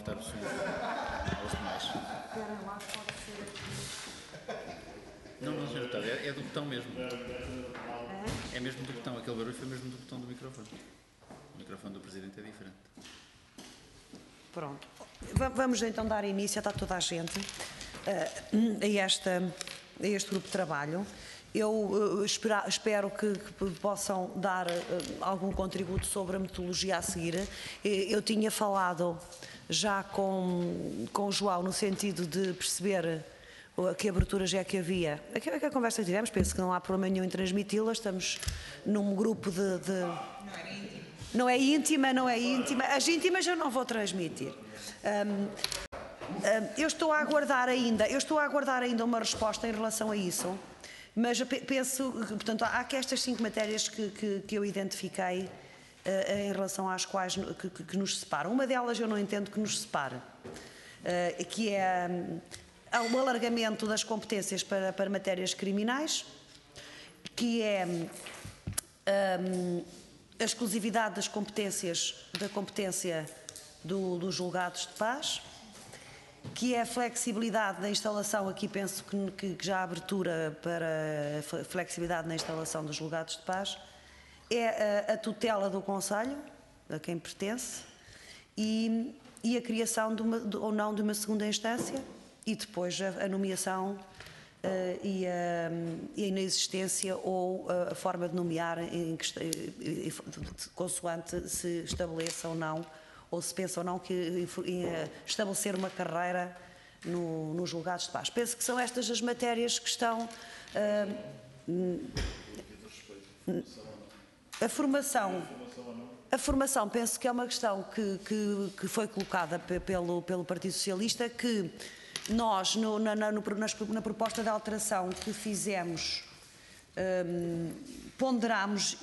cortar o som aos demais. Esperem lá, pode ser aqui. Não, Sr. Deputado, é do botão mesmo. É mesmo do botão, aquele barulho foi mesmo do botão do microfone. O microfone do Presidente é diferente. Pronto. Vamos então dar início, está toda a gente, a este grupo de trabalho. Eu espero que possam dar algum contributo sobre a metodologia a seguir. Eu tinha falado já com o João no sentido de perceber que aberturas é que havia. A conversa que tivemos, penso que não há problema nenhum em transmiti-la, estamos num grupo de... Não é íntima, não é íntima. As íntimas eu não vou transmitir. Eu estou a aguardar ainda uma resposta em relação a isso, mas eu penso, portanto, há aqui estas 5 matérias que eu identifiquei em relação às quais que nos separam. Uma delas eu não entendo que nos separe, que é o alargamento das competências para matérias criminais, que é a exclusividade das competência dos julgados de paz, que é a flexibilidade da instalação, aqui penso que já há abertura para a flexibilidade na instalação dos julgados de paz, é a tutela do Conselho, a quem pertence, e a criação ou não de uma segunda instância, e depois a nomeação e a inexistência ou a forma de nomear consoante se estabeleça ou não, ou se pensa ou não que estabelecer uma carreira nos julgados de paz. Penso que são estas as matérias que estão... A formação penso que é uma questão que foi colocada pelo Partido Socialista, que nós, na proposta de alteração que fizemos, ponderámos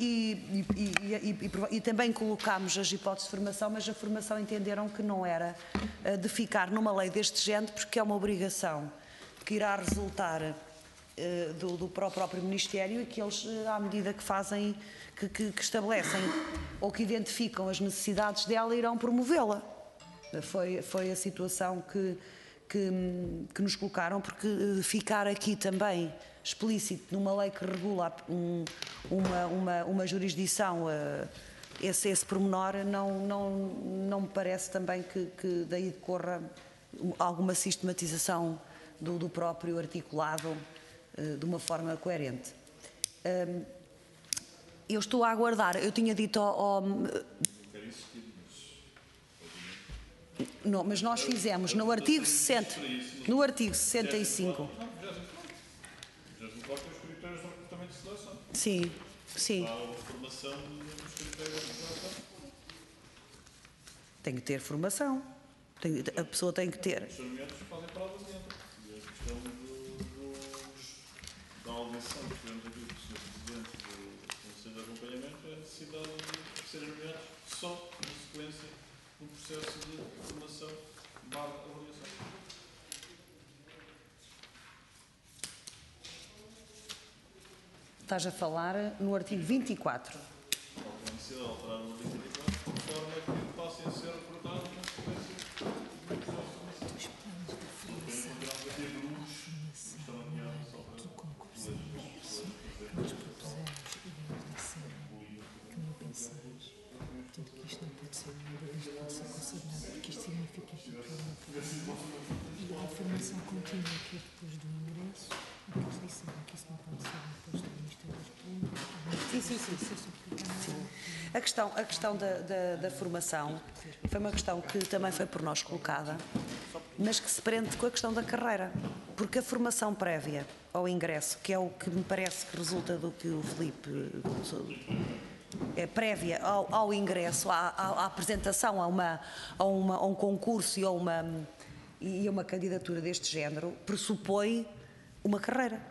e também colocámos as hipóteses de formação, mas a formação entenderam que não era de ficar numa lei deste género, porque é uma obrigação que irá resultar do próprio Ministério, e que eles, à medida que fazem, que estabelecem ou que identificam as necessidades dela, irão promovê-la. Foi a situação que nos colocaram, porque ficar aqui também explícito numa lei que regula uma jurisdição, esse pormenor, não me parece também que daí decorra alguma sistematização do próprio articulado de uma forma coerente. Eu estou a aguardar, eu tinha dito Não, mas nós fizemos no artigo 65. Já se coloca os critérios do comportamento de seleção. Sim, sim. Há a formação dos critérios de seleção. Tem que ter formação. A pessoa tem que ter. Os nomeados fazem provas dentro. E a questão da audição que tivemos aqui do Sr. Presidente do Conselho de Acompanhamento é a necessidade de serem nomeados só na sequência do processo de formação /avaliação. Estás a falar no artigo 24. A necessidade de alterar o artigo 24 de forma que passem a ser reportados na sequência do processo de formação. Encontramos aqui grupos que estão nomeados só para nós propusemos e vamos disser que não pensamos, portanto, que isto não pode ser isto pode ser considerado, porque isto significa e a formação contínua que é depois do ingresso, e que eles disseram que isso não pode ser depois do Ministério Público. Sim. A questão da formação foi uma questão que também foi por nós colocada, mas que se prende com a questão da carreira, porque a formação prévia ao ingresso, que é o que me parece que resulta do que o Filipe é prévia ao ingresso, à apresentação a um concurso e a uma candidatura deste género, pressupõe uma carreira.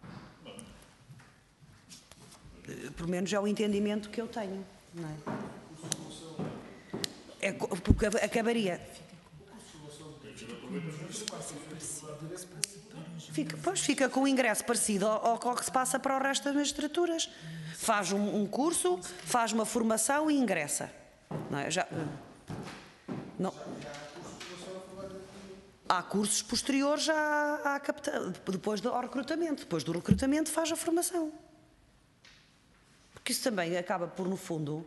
Pelo menos é o entendimento que eu tenho, não é? Porque acabaria. Fica com o ingresso parecido ao que se passa para o resto das magistraturas. Faz um curso, faz uma formação e ingressa. Não é? Há cursos posteriores depois do recrutamento. Depois do recrutamento faz a formação. Porque isso também acaba por, no fundo,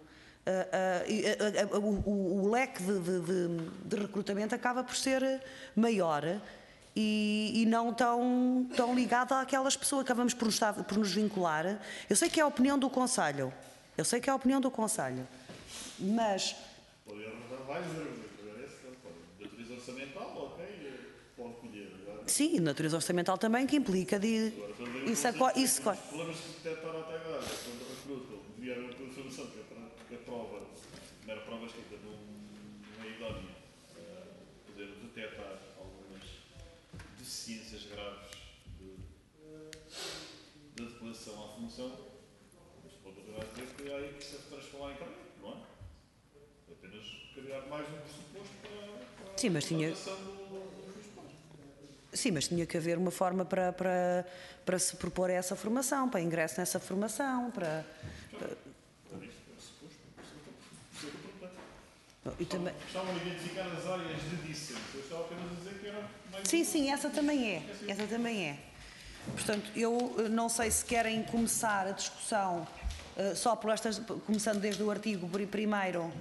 o leque de recrutamento acaba por ser maior e não tão ligado àquelas pessoas. Acabamos por nos vincular. Eu sei que é a opinião do Conselho. Mas... Pode arranjar vários argumentos. Natureza orçamental, ok, pode colher. Sim, natureza orçamental também, que implica de... Os problemas que detectaram até agora, quando recrutam, vieram com a informação que a prova, a primeira prova escrita não é idónea poder detectar algumas deficiências graves da declaração à função, mas pode dizer que há aí que se transformar em caminho, não é? Apenas criar mais um pressuposto para Sim, mas tinha... Sim, mas tinha que haver uma forma para se propor essa formação, para ingresso nessa formação, para... E também... Estavam a identificar as áreas de dissenso. Eu estava apenas a dizer que era mais... Sim, essa também é. Portanto, eu não sei se querem começar a discussão só por estas... Começando desde o artigo 1º...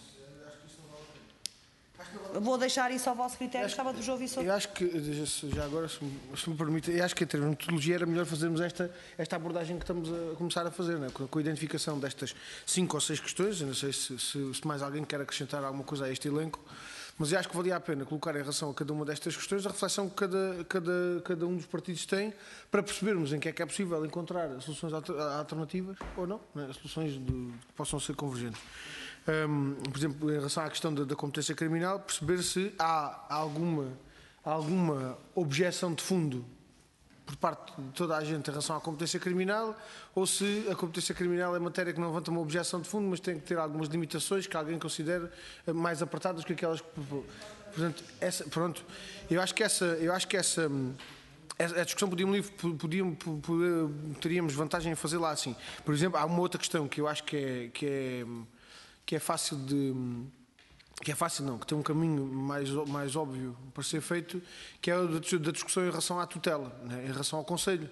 Vou deixar isso ao vosso critério, gostava de vos ouvir sobre... Eu acho que, já agora, se me permite, eu acho que em termos de metodologia era melhor fazermos esta abordagem que estamos a começar a fazer, né? Com a identificação destas 5 ou 6 questões. Eu não sei se mais alguém quer acrescentar alguma coisa a este elenco, mas eu acho que valia a pena colocar em relação a cada uma destas questões a reflexão que cada um dos partidos tem, para percebermos em que é possível encontrar soluções alternativas ou não, né? Soluções que possam ser convergentes. Por exemplo, em relação à questão da competência criminal, perceber se há alguma objeção de fundo por parte de toda a gente em relação à competência criminal, ou se a competência criminal é matéria que não levanta uma objeção de fundo, mas tem que ter algumas limitações que alguém considere mais apertadas que aquelas que... Portanto, eu acho que essa a discussão teríamos vantagem em fazê-la assim. Por exemplo, há uma outra questão que eu acho que é fácil que tem um caminho mais óbvio para ser feito, que é a da discussão em relação à tutela, né? Em relação ao Conselho.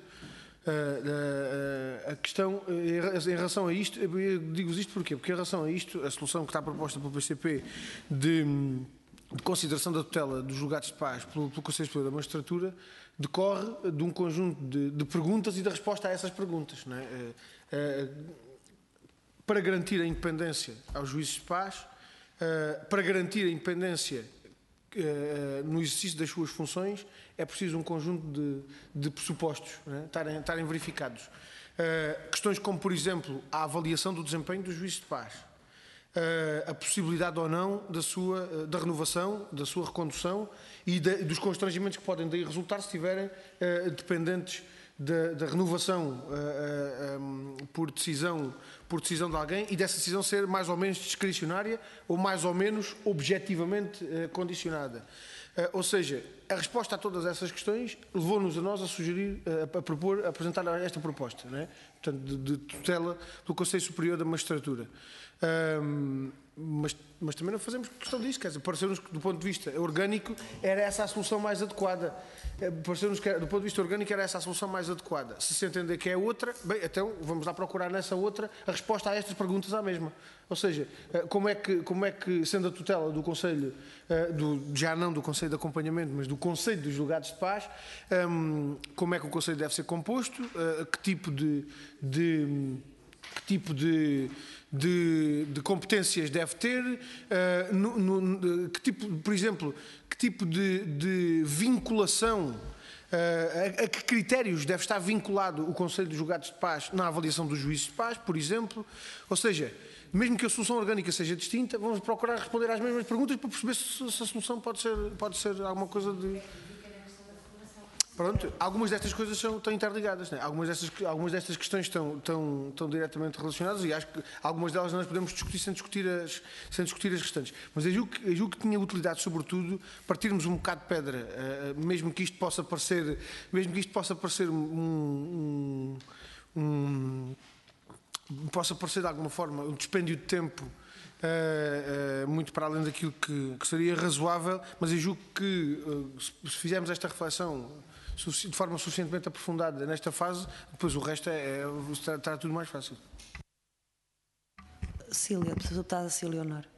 A questão em relação a isto, eu digo-vos isto porquê? Porque em relação a isto, a solução que está proposta pelo PCP de consideração da tutela dos julgados de paz pelo Conselho Superior da Magistratura decorre de um conjunto de perguntas e da resposta a essas perguntas, não é? Para garantir a independência aos juízes de paz, para garantir a independência no exercício das suas funções, é preciso um conjunto de pressupostos, né, estarem verificados. Questões como, por exemplo, a avaliação do desempenho dos juízes de paz, a possibilidade ou não da renovação, da sua recondução e dos constrangimentos que podem daí resultar se estiverem dependentes da renovação por decisão de alguém, e dessa decisão ser mais ou menos discricionária ou mais ou menos objetivamente condicionada. Ou seja, a resposta a todas essas questões levou-nos a nós a sugerir, a apresentar esta proposta, não é? Portanto, de tutela do Conselho Superior da Magistratura. Mas também não fazemos questão disso, quer dizer, pareceu-nos que do ponto de vista orgânico era essa a solução mais adequada. Pareceu-nos que do ponto de vista orgânico era essa a solução mais adequada. Se entender que é outra, bem, então vamos lá procurar nessa outra a resposta a estas perguntas à mesma. Ou seja, como é que sendo a tutela do Conselho, já não do Conselho de Acompanhamento, mas do Conselho dos Julgados de Paz, como é que o Conselho deve ser composto, que tipo de competências deve ter, que tipo, por exemplo, que tipo de vinculação, a que critérios deve estar vinculado o Conselho dos Julgados de Paz na avaliação dos juízes de paz, por exemplo. Ou seja, mesmo que a solução orgânica seja distinta, vamos procurar responder às mesmas perguntas para perceber se a solução pode ser alguma coisa de... Pronto, algumas destas coisas estão interligadas, né? Algumas destas questões estão diretamente relacionadas, e acho que algumas delas nós podemos discutir sem discutir as restantes. Mas eu julgo que tinha utilidade, sobretudo, partirmos um bocado de pedra, mesmo que isto possa parecer possa parecer de alguma forma um dispêndio de tempo muito para além daquilo que seria razoável, mas eu julgo que se fizermos esta reflexão de forma suficientemente aprofundada nesta fase, depois o resto estará tudo mais fácil. Cília, deputada Cília Honor.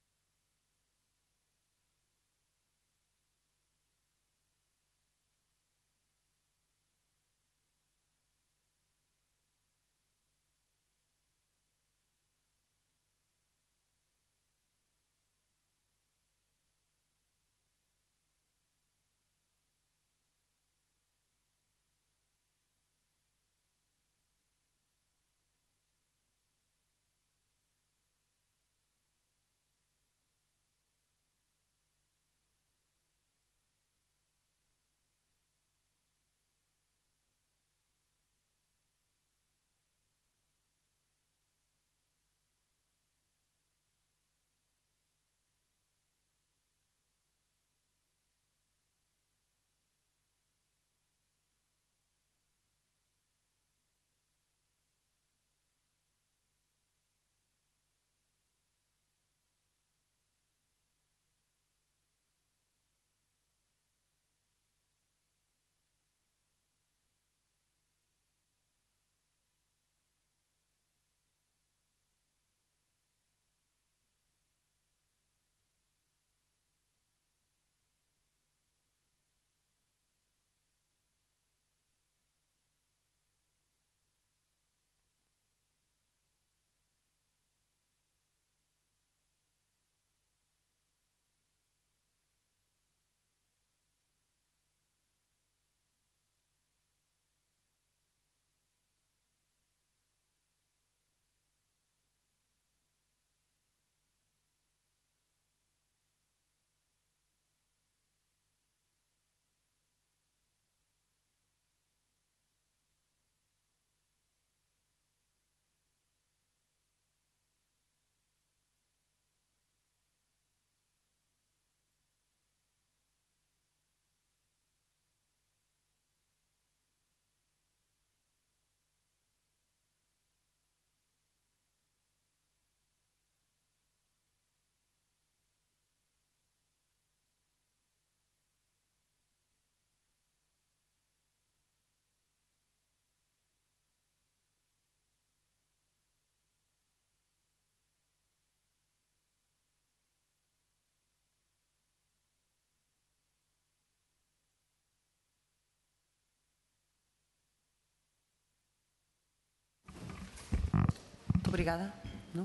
Muito obrigada. Não?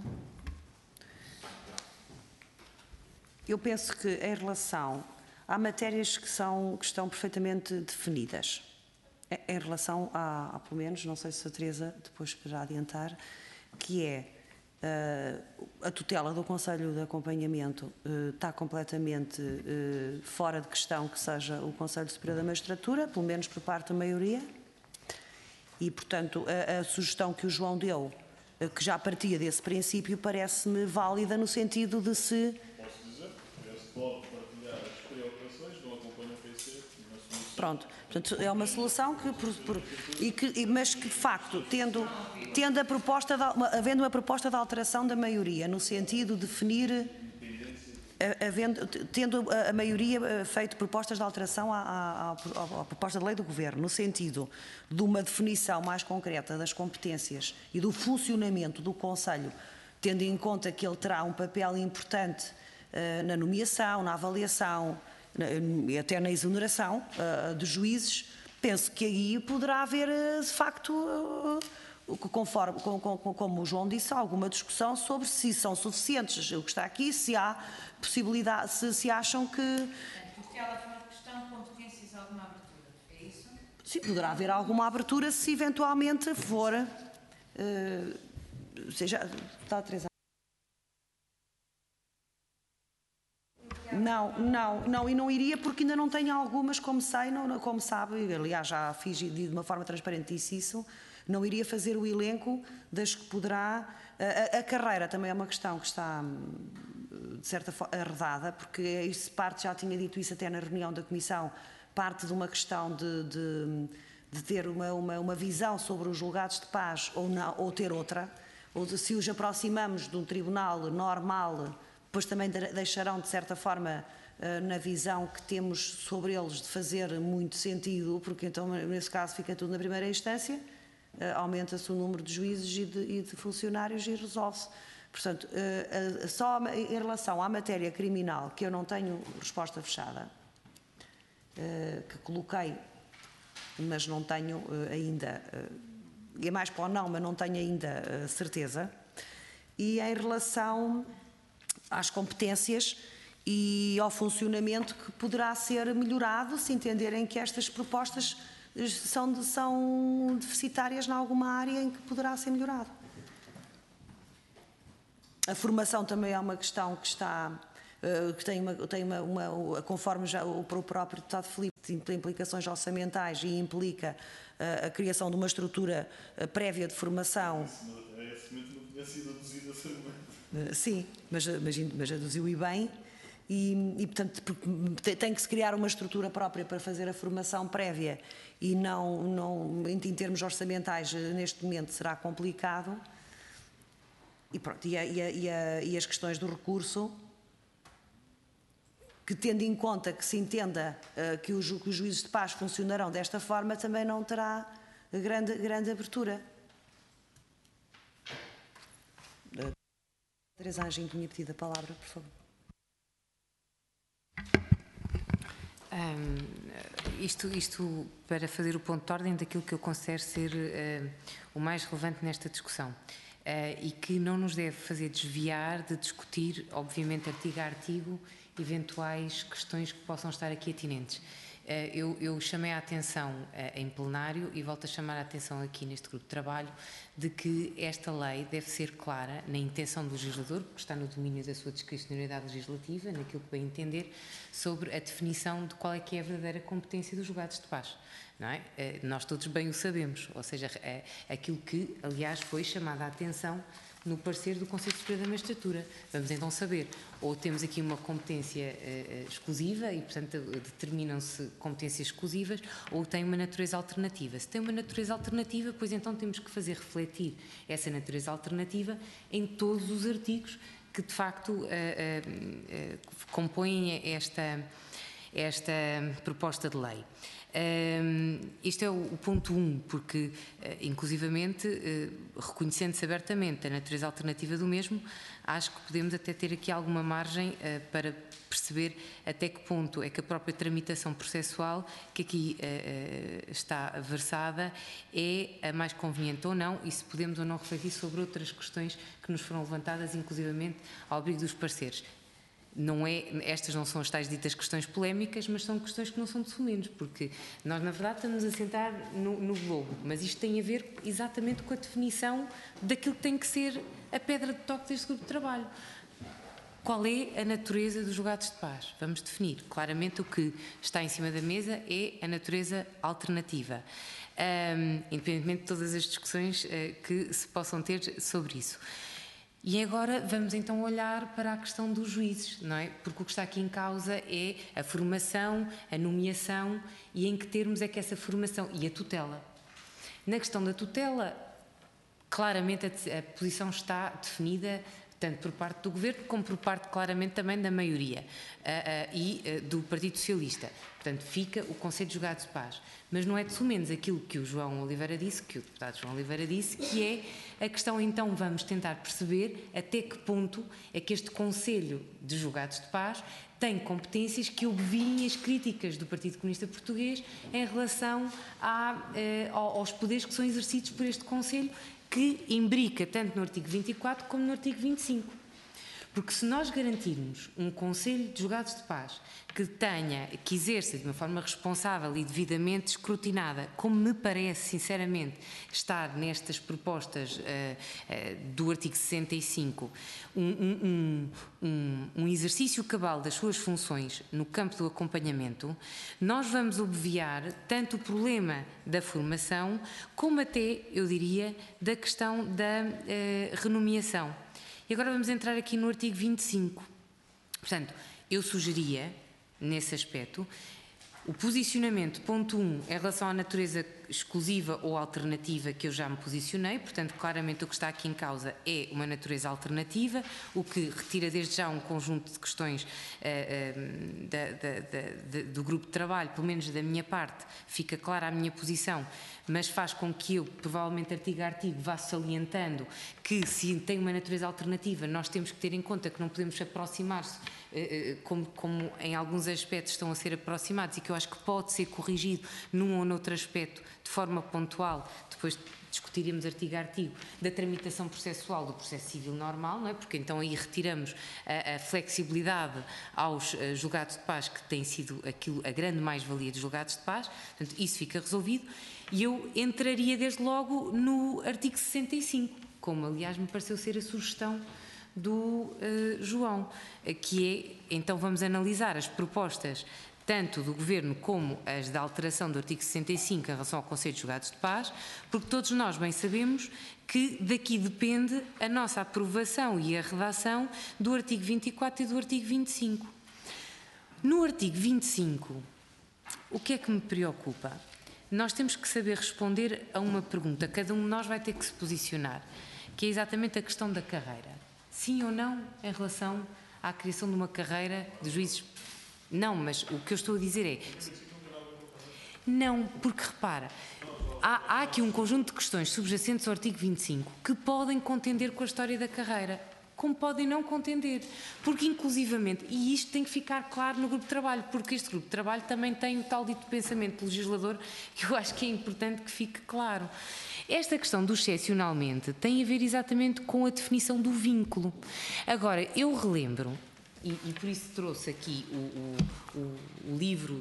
Eu penso que em relação há matérias que estão perfeitamente definidas. Em relação a pelo menos, não sei se a Teresa depois quererá adiantar, que é a tutela do Conselho de Acompanhamento está completamente fora de questão que seja o Conselho Superior da Magistratura, pelo menos por parte da maioria, e, portanto, a sugestão que o João deu, que já partia desse princípio, parece-me válida no sentido de se... Posso dizer, se pode partilhar as preocupações, não acompanha o PC, Pronto, portanto, é uma solução mas que, de facto, tendo a proposta havendo uma proposta de alteração da maioria, no sentido de definir, tendo a maioria feito propostas de alteração à proposta de lei do Governo, no sentido de uma definição mais concreta das competências e do funcionamento do Conselho, tendo em conta que ele terá um papel importante na nomeação, na avaliação, e até na exoneração de juízes, penso que aí poderá haver, de facto, conforme, como o João disse, alguma discussão sobre se são suficientes o que está aqui, se há possibilidade, se acham que... Porque ela foi uma questão de competências, alguma abertura, é isso? Sim, poderá haver alguma abertura se eventualmente for... seja, está a Teresa. Não, e não iria porque ainda não tenho algumas, como sei, como sabe, aliás já fiz de uma forma transparente disse isso, não iria fazer o elenco das que poderá... A carreira também é uma questão que está, de certa forma, arredada, porque isso parte, já tinha dito isso até na reunião da Comissão, parte de uma questão de ter uma visão sobre os julgados de paz ou ter outra, ou se os aproximamos de um tribunal normal, depois também deixarão, de certa forma, na visão que temos sobre eles, de fazer muito sentido, porque então, nesse caso, fica tudo na primeira instância, aumenta-se o número de juízes e de funcionários e resolve-se. Portanto, só em relação à matéria criminal, que eu não tenho resposta fechada, que coloquei, mas não tenho ainda, é mais para o não, mas não tenho ainda certeza, e em relação às competências e ao funcionamento que poderá ser melhorado, se entenderem que estas propostas são deficitárias em alguma área em que poderá ser melhorado. A formação também é uma questão que está, que tem conforme já o próprio deputado Filipe, tem implicações orçamentais e implica a criação de uma estrutura prévia de formação. Esse momento não tinha sido aduzido a ser momento. Sim, mas aduziu e bem. E portanto, tem que se criar uma estrutura própria para fazer a formação prévia e não em termos orçamentais, neste momento será complicado. E, pronto, e as questões do recurso, que tendo em conta que se entenda que os juízes de paz funcionarão desta forma, também não terá grande abertura. Teresa Anjinho tinha pedido a palavra, por favor. Isto para fazer o ponto de ordem daquilo que eu considero ser o mais relevante nesta discussão. E que não nos deve fazer desviar de discutir, obviamente, artigo a artigo, eventuais questões que possam estar aqui atinentes. Eu chamei a atenção em plenário e volto a chamar a atenção aqui neste grupo de trabalho de que esta lei deve ser clara na intenção do legislador, porque está no domínio da sua discricionariedade legislativa, naquilo que bem entender, sobre a definição de qual é que é a verdadeira competência dos julgados de paz. Não é? Nós todos bem o sabemos, ou seja, aquilo que, aliás, foi chamada a atenção no parecer do Conselho Superior da Magistratura. Vamos então saber, ou temos aqui uma competência exclusiva e, portanto, determinam-se competências exclusivas, ou tem uma natureza alternativa. Se tem uma natureza alternativa, pois então temos que fazer refletir essa natureza alternativa em todos os artigos que, de facto, compõem esta proposta de lei. Isto é o ponto 1, porque, inclusivamente, reconhecendo-se abertamente a natureza alternativa do mesmo, acho que podemos até ter aqui alguma margem para perceber até que ponto é que a própria tramitação processual que aqui está versada é a mais conveniente ou não, e se podemos ou não refletir sobre outras questões que nos foram levantadas, inclusivamente ao abrigo dos pareceres. Estas não são as tais ditas questões polémicas, mas são questões que não são de sumenos, porque nós, na verdade, estamos a sentar no globo, mas isto tem a ver exatamente com a definição daquilo que tem que ser a pedra de toque deste grupo de trabalho. Qual é a natureza dos julgados de paz? Vamos definir. Claramente o que está em cima da mesa é a natureza alternativa, independentemente de todas as discussões que se possam ter sobre isso. E agora vamos então olhar para a questão dos juízes, não é? Porque o que está aqui em causa é a formação, a nomeação e em que termos é que essa formação e a tutela. Na questão da tutela, claramente a posição está definida tanto por parte do Governo como por parte claramente também da maioria e do Partido Socialista. Portanto, fica o Conselho de Julgados de Paz. Mas não é de sumenos aquilo que o João Oliveira disse, que o deputado João Oliveira disse, que é a questão, então, vamos tentar perceber até que ponto é que este Conselho de Julgados de Paz tem competências que obviem as críticas do Partido Comunista Português em relação aos poderes que são exercidos por este Conselho, que imbrica tanto no artigo 24 como no artigo 25. Porque se nós garantirmos um Conselho de Julgados de Paz que exerça de uma forma responsável e devidamente escrutinada, como me parece, sinceramente, estar nestas propostas do artigo 65, um exercício cabal das suas funções no campo do acompanhamento, nós vamos obviar tanto o problema da formação, como até, eu diria, da questão da renomeação. E agora vamos entrar aqui no artigo 25. Portanto, eu sugeria, nesse aspecto, o posicionamento, ponto 1, em relação à natureza exclusiva ou alternativa que eu já me posicionei, portanto, claramente o que está aqui em causa é uma natureza alternativa, o que retira desde já um conjunto de questões do grupo de trabalho, pelo menos da minha parte, fica clara a minha posição, mas faz com que eu, provavelmente artigo a artigo, vá salientando que se tem uma natureza alternativa, nós temos que ter em conta que não podemos aproximar-se como em alguns aspectos estão a ser aproximados e que eu acho que pode ser corrigido num ou noutro aspecto de forma pontual, depois discutiremos artigo a artigo, da tramitação processual do processo civil normal, não é? Porque então aí retiramos a flexibilidade aos julgados de paz, que tem sido a grande mais-valia dos julgados de paz, portanto isso fica resolvido, e eu entraria desde logo no artigo 65, como aliás me pareceu ser a sugestão do João, que é, então vamos analisar as propostas tanto do Governo como as da alteração do artigo 65 em relação ao Conselho de Julgados de Paz, porque todos nós bem sabemos que daqui depende a nossa aprovação e a redação do artigo 24 e do artigo 25. No artigo 25, o que é que me preocupa? Nós temos que saber responder a uma pergunta, cada um de nós vai ter que se posicionar, que é exatamente a questão da carreira. Sim ou não em relação à criação de uma carreira de juízes? Não, mas o que eu estou a dizer é... Não, porque repara, há aqui um conjunto de questões subjacentes ao artigo 25 que podem contender com a história da carreira, como podem não contender, porque inclusivamente, e isto tem que ficar claro no grupo de trabalho, porque este grupo de trabalho também tem o tal dito pensamento legislador que eu acho que é importante que fique claro. Esta questão do excepcionalmente tem a ver exatamente com a definição do vínculo. Agora, eu relembro, e por isso trouxe aqui o livro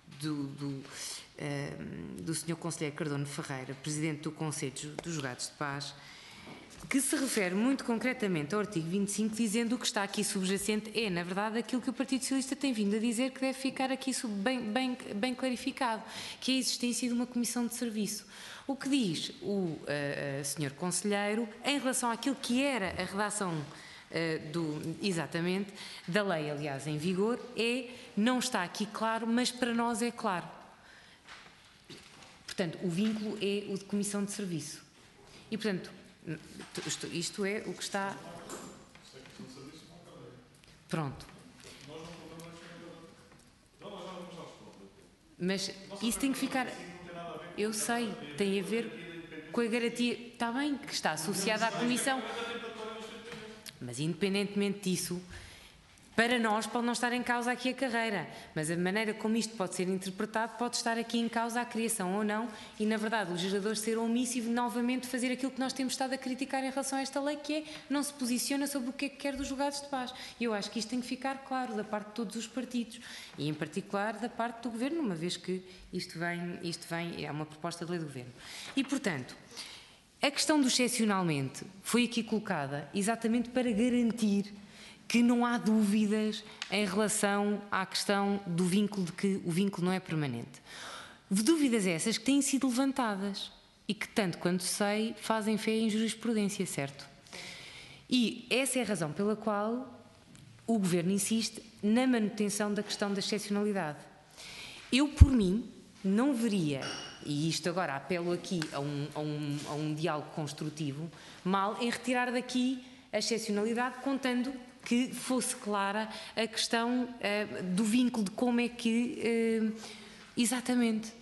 do Sr. Conselheiro Cardono Ferreira, Presidente do Conselho dos Julgados de Paz, que se refere muito concretamente ao artigo 25, dizendo o que está aqui subjacente é, na verdade, aquilo que o Partido Socialista tem vindo a dizer, que deve ficar aqui bem clarificado, que é a existência de uma comissão de serviço. O que diz o Sr. Conselheiro em relação àquilo que era a redação exatamente, da lei, aliás, em vigor, não está aqui claro, mas para nós é claro. Portanto, o vínculo é o de comissão de serviço. E, portanto, isto é o que está... Pronto. Mas isso tem que ficar... Eu sei, tem a ver com a garantia... Está bem, que está associada à comissão... Mas, independentemente disso, para nós pode não estar em causa aqui a carreira, mas a maneira como isto pode ser interpretado pode estar aqui em causa a criação ou não, e, na verdade, o legislador ser omisso e novamente fazer aquilo que nós temos estado a criticar em relação a esta lei, que é não se posiciona sobre o que é que quer dos julgados de paz. E eu acho que isto tem que ficar claro da parte de todos os partidos, e, em particular, da parte do Governo, uma vez que isto vem é uma proposta de lei do Governo. E, portanto... A questão do excepcionalmente foi aqui colocada exatamente para garantir que não há dúvidas em relação à questão do vínculo, de que o vínculo não é permanente. Dúvidas essas que têm sido levantadas e que, tanto quanto sei, fazem fé em jurisprudência, certo? E essa é a razão pela qual o Governo insiste na manutenção da questão da excepcionalidade. Eu, por mim, não veria... E isto agora apelo aqui a um diálogo construtivo, mal em retirar daqui a excepcionalidade, contando que fosse clara a questão do vínculo, de como é que... Exatamente.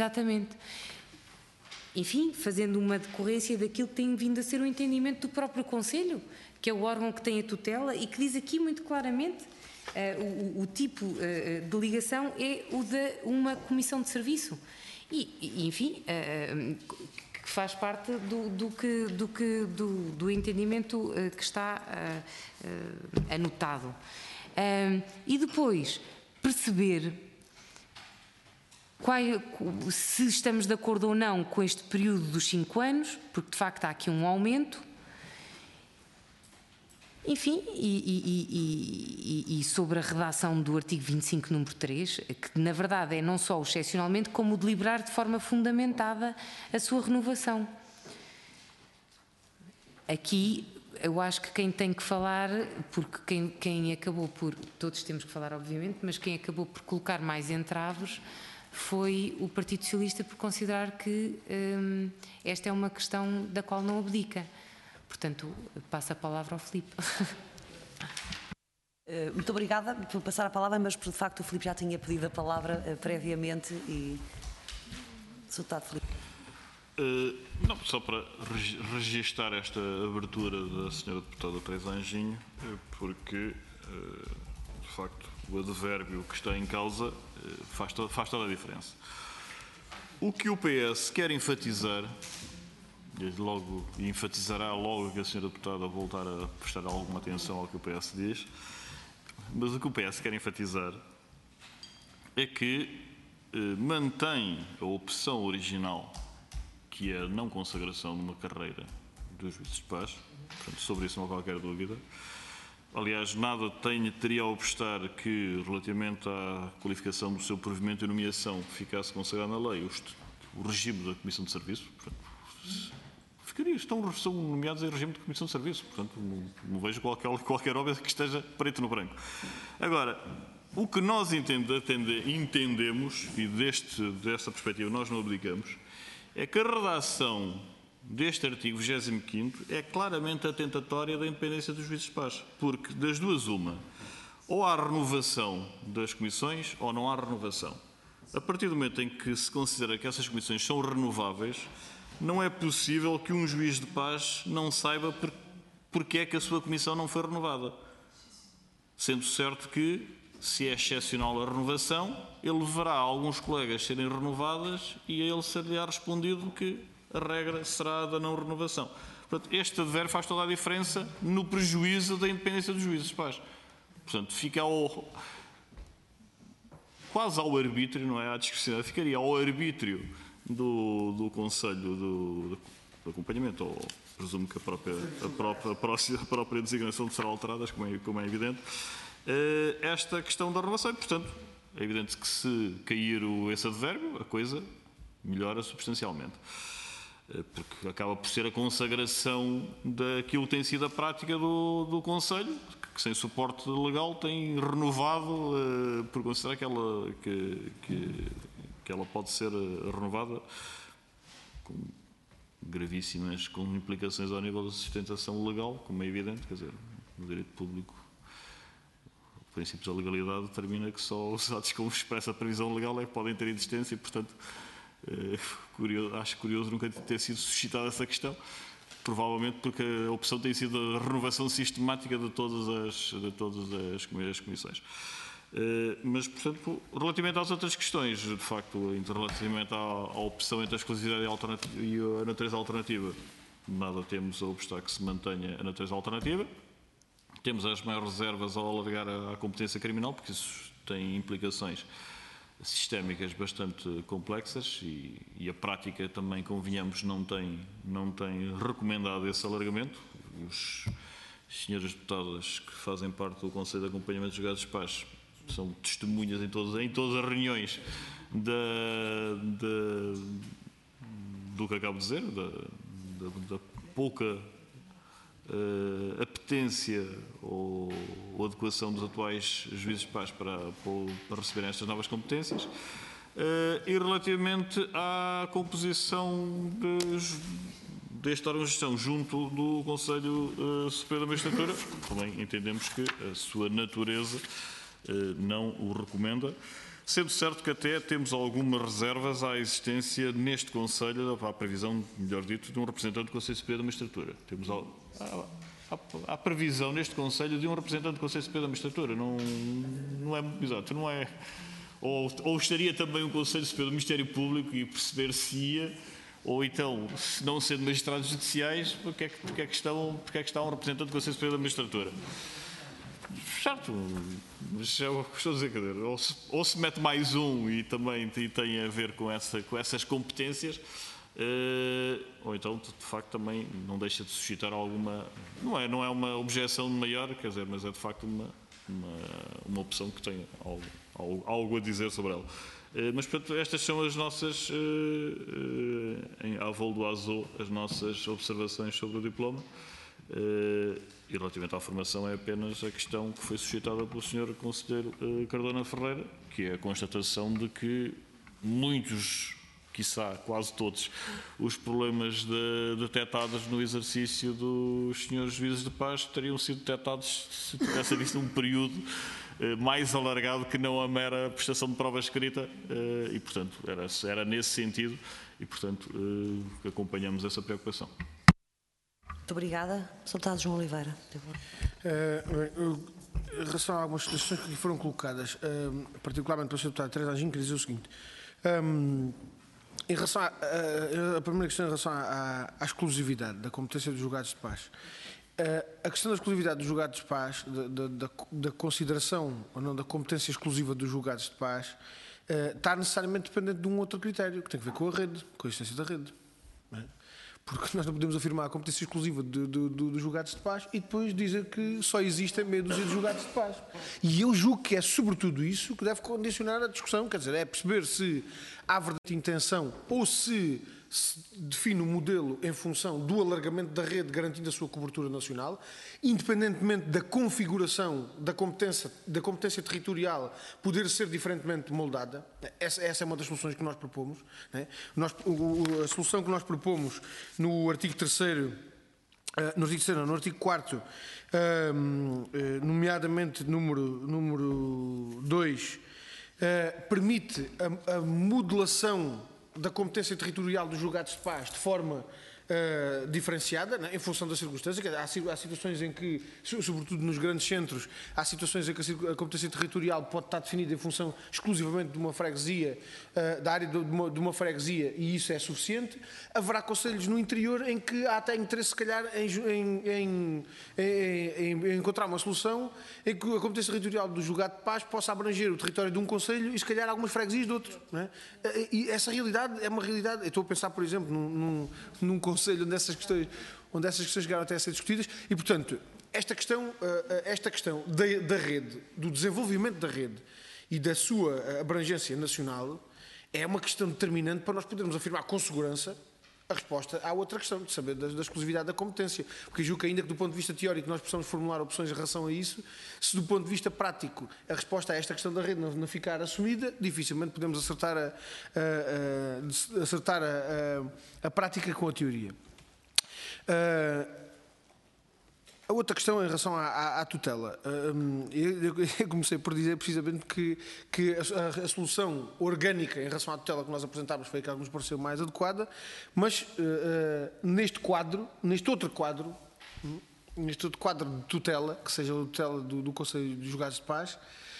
Enfim, fazendo uma decorrência daquilo que tem vindo a ser o entendimento do próprio Conselho, que é o órgão que tem a tutela e que diz aqui muito claramente o tipo de ligação é o de uma comissão de serviço. E enfim, que faz parte do entendimento que está anotado. E depois, perceber se estamos de acordo ou não com este período dos 5 anos, porque de facto há aqui um aumento. Enfim, e sobre a redação do artigo 25, número 3, que na verdade é não só o excepcionalmente, como o deliberar de forma fundamentada a sua renovação. Aqui, eu acho que quem tem que falar, porque quem acabou por, todos temos que falar obviamente, mas quem acabou por colocar mais entraves foi o Partido Socialista por considerar que esta é uma questão da qual não abdica. Portanto, passo a palavra ao Filipe. Muito obrigada por passar a palavra, mas de facto o Filipe já tinha pedido a palavra previamente e... Deputado Filipe. Não, só para registar esta abertura da senhora deputada Teresa Anjinho, porque, de facto, o advérbio que está em causa faz toda a diferença. O que o PS quer enfatizar, e enfatizará logo que a senhora deputada voltar a prestar alguma atenção ao que o PS diz, mas o que o PS quer enfatizar é que mantém a opção original, que é a não consagração de uma carreira dos juízes de paz. Portanto, sobre isso não há qualquer dúvida. Aliás, nada teria a obstar que, relativamente à qualificação do seu provimento e nomeação, ficasse consagrado na lei o regime da Comissão de Serviço. Portanto, são nomeados em regime de Comissão de Serviço. Portanto, não vejo qualquer obra que esteja preto no branco. Agora, o que nós entendemos, e desta perspectiva nós não abdicamos, é que a redação deste artigo 25º é claramente atentatória da independência dos juízes de paz. Porque, das duas, uma, ou há renovação das comissões ou não há renovação. A partir do momento em que se considera que essas comissões são renováveis, não é possível que um juiz de paz não saiba porque é que a sua comissão não foi renovada. Sendo certo que, se é excepcional a renovação, ele levará alguns colegas a serem renovadas e a ele ser-lhe-á respondido que a regra será a da não renovação. Portanto, este advérbio faz toda a diferença no prejuízo da independência dos juízes de paz. Portanto, fica quase ao arbítrio, não é à discricionalidade, ficaria ao arbítrio do Conselho de Acompanhamento, ou presumo que a própria designação será alterada, como é evidente, esta questão da renovação. E, portanto, é evidente que se cair esse advérbio, a coisa melhora substancialmente. Porque acaba por ser a consagração daquilo que tem sido a prática do Conselho, que sem suporte legal tem renovado, por considerar que ela pode ser renovada com gravíssimas implicações ao nível da sustentação legal, como é evidente, quer dizer, no direito público, o princípio da legalidade determina que só os atos com expressa previsão legal é que podem ter existência e, portanto, acho curioso nunca ter sido suscitada essa questão, provavelmente porque a opção tem sido a renovação sistemática de todas as comissões. Mas, portanto, relativamente às outras questões, de facto, relativamente à opção entre a exclusividade e a natureza alternativa, nada temos a obstar que se mantenha a natureza alternativa. Temos as maiores reservas ao alargar a competência criminal, porque isso tem implicações sistémicas bastante complexas e a prática também, convenhamos, não tem recomendado esse alargamento. Os senhores deputadas que fazem parte do Conselho de Acompanhamento dos Julgados de Paz são testemunhas em todas as reuniões do que acabo de dizer, da pouca apetência ou adequação dos atuais juízes de paz para receberem estas novas competências. E relativamente à composição deste órgão de gestão junto do Conselho Superior da Magistratura, também entendemos que a sua natureza não o recomenda, sendo certo que até temos algumas reservas à existência neste Conselho, à previsão, melhor dito, de um representante do Conselho Superior da Magistratura. Temos a previsão neste Conselho de um representante do Conselho Superior da Magistratura. Não é exato, não é. Ou estaria também um Conselho Superior do Ministério Público e perceber-se ia, ou então, se não sendo magistrados judiciais, porque é que está um representante do Conselho Superior da Magistratura? Certo, mas é o que estou a dizer, quer dizer, ou se mete mais um e também tem a ver com essas competências, ou então, de facto, também não deixa de suscitar alguma... Não é uma objeção maior, quer dizer, mas é de facto uma opção que tem algo a dizer sobre ela. Mas, portanto, estas são as nossas, à voo do ASO, as nossas observações sobre o diploma. E relativamente à formação é apenas a questão que foi suscitada pelo Sr. Conselheiro Cardona Ferreira, que é a constatação de que muitos, quiçá quase todos, os problemas detectados no exercício dos senhores juízes de paz teriam sido detectados se tivesse havido um período mais alargado que não a mera prestação de prova escrita e, portanto, era nesse sentido e, portanto, acompanhamos essa preocupação. Muito obrigada. Sr. Deputado João Oliveira. Em relação a algumas questões que foram colocadas, particularmente pelo Sr. Deputado Teresa Anjinho, queria dizer o seguinte. Em relação a primeira questão em relação à exclusividade da competência dos julgados de paz. A questão da exclusividade dos julgados de paz, da consideração ou não da competência exclusiva dos julgados de paz, está necessariamente dependente de um outro critério, que tem a ver com a rede, com a existência da rede. Não é? Porque nós não podemos afirmar a competência exclusiva dos julgados de paz e depois dizer que só existem meia dúzia de julgados de paz. E eu julgo que é sobretudo isso que deve condicionar a discussão, quer dizer, é perceber se há verdadeira intenção ou se define o modelo em função do alargamento da rede garantindo a sua cobertura nacional, independentemente da configuração da competência territorial poder ser diferentemente moldada. Essa é uma das soluções que nós propomos. Né? A solução que nós propomos no artigo 3º, no artigo 4º, nomeadamente número 2, permite a modulação da competência territorial dos julgados de paz de forma diferenciada, né, em função das circunstâncias. Há situações em que, sobretudo nos grandes centros, há situações em que a competência territorial pode estar definida em função exclusivamente de uma freguesia, da área de uma freguesia, e isso é suficiente. Haverá concelhos no interior em que há até interesse, se calhar, em encontrar uma solução em que a competência territorial do julgado de paz possa abranger o território de um concelho e, se calhar, algumas freguesias de outro. Né? E essa realidade é uma realidade. Eu estou a pensar, por exemplo, num concelho onde essas questões chegaram até a ser discutidas e, portanto, esta questão da rede, do desenvolvimento da rede e da sua abrangência nacional é uma questão determinante para nós podermos afirmar com segurança a resposta à outra questão, de saber da exclusividade da competência. Porque julgo que, ainda que do ponto de vista teórico nós possamos formular opções em relação a isso, se do ponto de vista prático a resposta a esta questão da rede não ficar assumida, dificilmente podemos acertar a prática com a teoria. A outra questão em relação à tutela. Eu comecei por dizer precisamente que a solução orgânica em relação à tutela que nós apresentámos foi aquela que nos pareceu mais adequada, mas neste outro quadro de tutela, que seja a tutela do Conselho de Julgados de Paz,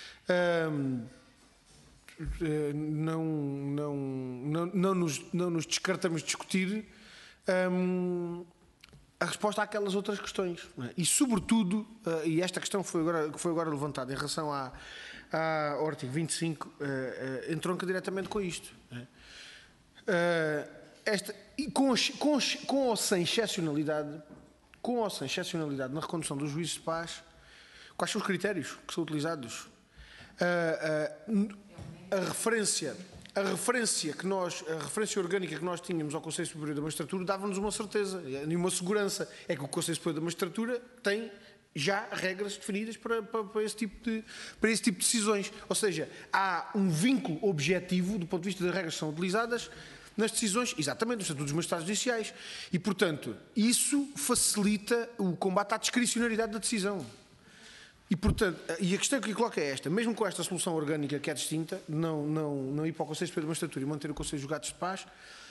não nos descartamos de discutir a resposta àquelas outras questões. Não é? E, sobretudo, e esta questão que foi agora levantada em relação ao artigo 25, entronca diretamente com isto. Não é? Com ou sem excepcionalidade na recondução dos juízes de paz, quais são os critérios que são utilizados? A referência orgânica que nós tínhamos ao Conselho Superior da Magistratura dava-nos uma certeza e uma segurança. É que o Conselho Superior da Magistratura tem já regras definidas para esse tipo de decisões. Ou seja, há um vínculo objetivo do ponto de vista das regras que são utilizadas nas decisões, exatamente, nos estatutos dos magistrados judiciais. E, portanto, isso facilita o combate à discricionariedade da decisão. E, portanto, a questão que coloca é esta: mesmo com esta solução orgânica que é distinta, não ir para o Conselho Superior da Magistratura e manter o Conselho de Julgados de Paz,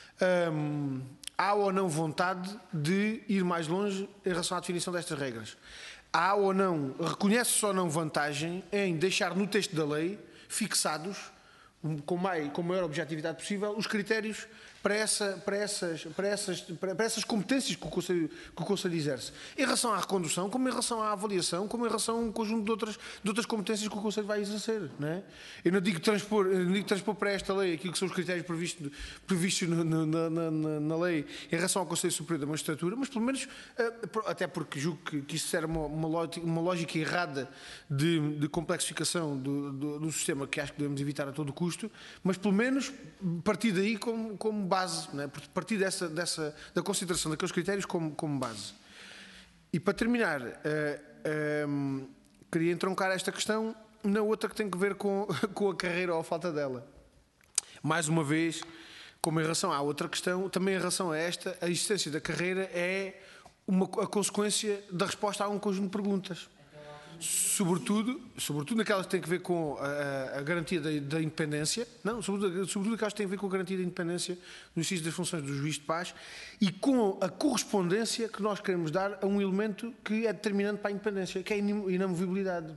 há ou não vontade de ir mais longe em relação à definição destas regras? Há ou não, reconhece-se ou não vantagem em deixar no texto da lei fixados, com maior objetividade possível, os critérios para essas competências que o Conselho exerce, em relação à recondução, como em relação à avaliação, como em relação a um conjunto de outras competências que o Conselho vai exercer. Não é? Eu não digo transpor para esta lei aquilo que são os critérios previstos na lei em relação ao Conselho Superior da Magistratura, mas pelo menos, até porque julgo que isso era uma lógica errada de complexificação do sistema, que acho que devemos evitar a todo custo, mas pelo menos partir daí como base, não é? Partir da consideração daqueles critérios como base. E para terminar, queria entroncar esta questão na outra que tem que ver com a carreira ou a falta dela. Mais uma vez, como em relação à outra questão, também em relação a esta, a existência da carreira é a consequência da resposta a um conjunto de perguntas. Sobretudo naquelas que têm a ver com a garantia da independência, não, sobretudo aquelas que têm a ver com a garantia da independência no exercício das funções do juiz de paz e com a correspondência que nós queremos dar a um elemento que é determinante para a independência, que é a inamovibilidade.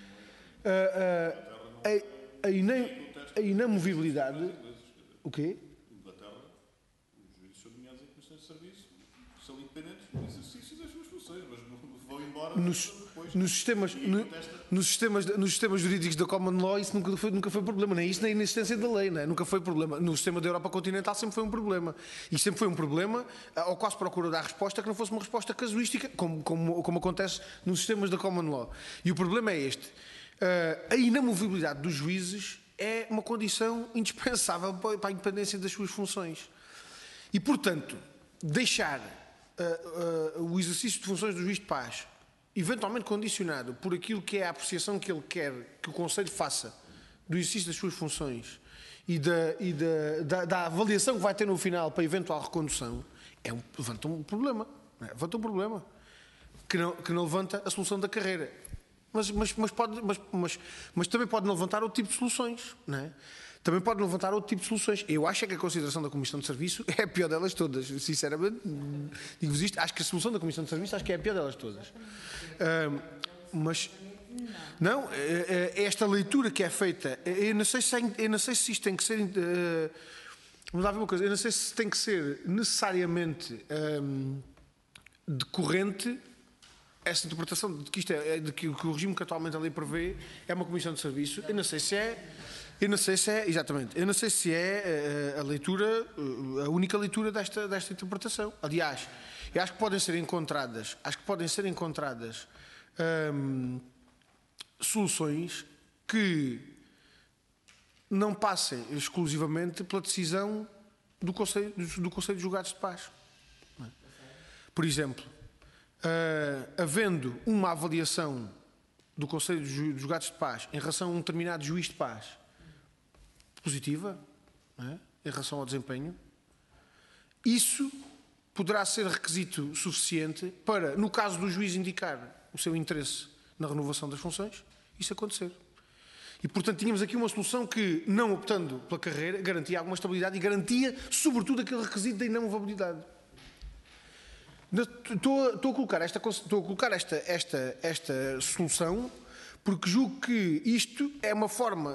A inamovibilidade... O quê? Inglaterra, os juízes são nomeados em comissões de serviço, são independentes no exercício das suas funções, mas vão embora depois. Nos sistemas jurídicos da Common Law isso nunca foi problema, nem isso nem a inexistência da lei, não é? Nunca foi problema. No sistema da Europa continental sempre foi um problema. E sempre foi um problema ao qual se procura dar resposta que não fosse uma resposta casuística, como acontece nos sistemas da Common Law. E o problema é este. A inamovibilidade dos juízes é uma condição indispensável para a independência das suas funções. E, portanto, deixar o exercício de funções do juiz de paz eventualmente condicionado por aquilo que é a apreciação que ele quer que o Conselho faça do exercício das suas funções e da avaliação que vai ter no final para eventual recondução, levanta um problema. Não é? Levanta um problema que não levanta a solução da carreira. Mas também pode não levantar outro tipo de soluções, não é? Também pode levantar outro tipo de soluções. Eu acho que a consideração da Comissão de Serviço é a pior delas todas. Sinceramente, digo-vos isto, acho que a solução da Comissão de Serviço é a pior delas todas. Mas, não, esta leitura que é feita, eu não sei se isto tem que ser... Vamos lá ver uma coisa, eu não sei se tem que ser necessariamente decorrente essa interpretação de que isto de que o regime que atualmente a lei prevê é uma comissão de serviço. Eu não sei se é exatamente, eu não sei se é a leitura, a única leitura desta interpretação. Aliás, eu acho que podem ser encontradas soluções que não passem exclusivamente pela decisão do Conselho de Julgados de Paz. Por exemplo, havendo uma avaliação do Conselho de Julgados de Paz em relação a um determinado juiz de paz positiva, não é? Em relação ao desempenho, isso poderá ser requisito suficiente para, no caso do juiz indicar o seu interesse na renovação das funções, isso acontecer. E, portanto, tínhamos aqui uma solução que, não optando pela carreira, garantia alguma estabilidade e garantia, sobretudo, aquele requisito da inamovibilidade. Estou a colocar esta solução porque julgo que isto é uma forma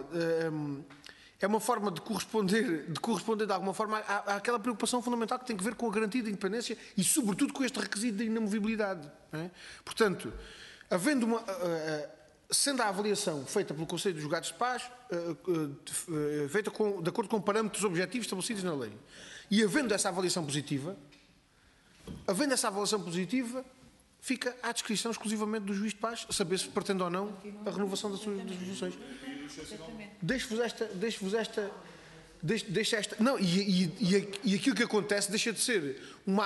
de corresponder de alguma forma àquela preocupação fundamental que tem a ver com a garantia da independência e sobretudo com este requisito da inamovibilidade. Não é? Portanto, sendo a avaliação feita pelo Conselho de Julgados de Paz feita de acordo com parâmetros objetivos estabelecidos na lei e havendo essa avaliação positiva, fica à descrição exclusivamente do juiz de paz saber se pretende ou não a renovação das suas funções. Deixo-vos esta. Não, e aquilo que acontece deixa de ser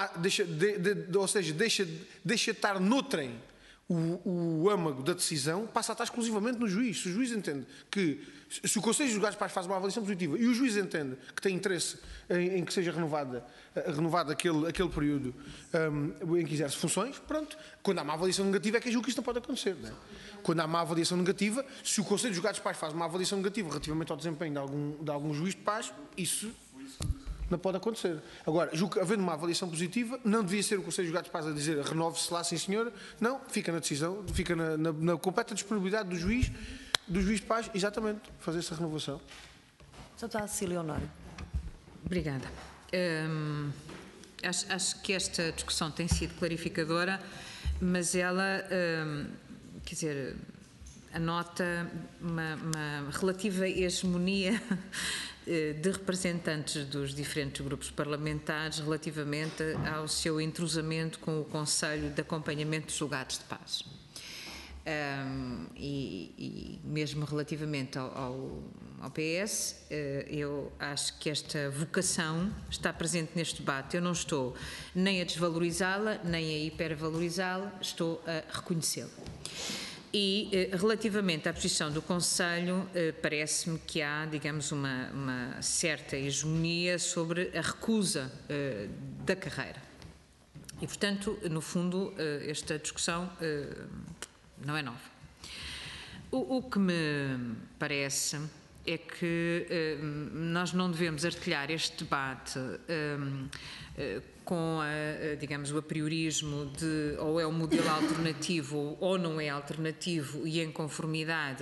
deixa de estar noutrem o âmago da decisão, passa a estar exclusivamente no juiz. Se o juiz entende que, se o Conselho de Julgados de Paz faz uma avaliação positiva e o juiz entende que tem interesse em que seja renovado aquele período em que exerce funções, pronto. Quando há uma avaliação negativa é que eu julgo que isto não pode acontecer. Não é? Quando há uma avaliação negativa, se o Conselho de Julgados de Paz faz uma avaliação negativa relativamente ao desempenho de algum juiz de paz, isso não pode acontecer. Agora, julgo que, havendo uma avaliação positiva, não devia ser o Conselho de Julgados de Paz a dizer renove-se lá, sim senhor. Não, fica na decisão, fica na completa disponibilidade do juiz de paz, exatamente, fazer essa renovação. Deputada Cecília Honório. Obrigada. Acho que esta discussão tem sido clarificadora, mas ela, quer dizer, anota uma relativa hegemonia de representantes dos diferentes grupos parlamentares relativamente ao seu entrosamento com o Conselho de Acompanhamento dos Julgados de Paz. E mesmo relativamente ao PS, eu acho que esta vocação está presente neste debate. Eu não estou nem a desvalorizá-la, nem a hipervalorizá-la, estou a reconhecê-la. E relativamente à posição do Conselho, parece-me que há, digamos, uma certa hegemonia sobre a recusa da carreira. E, portanto, no fundo, esta discussão não é nova. O que me parece é que nós não devemos artilhar este debate com, digamos, o apriorismo de ou é um modelo alternativo ou não é alternativo e em conformidade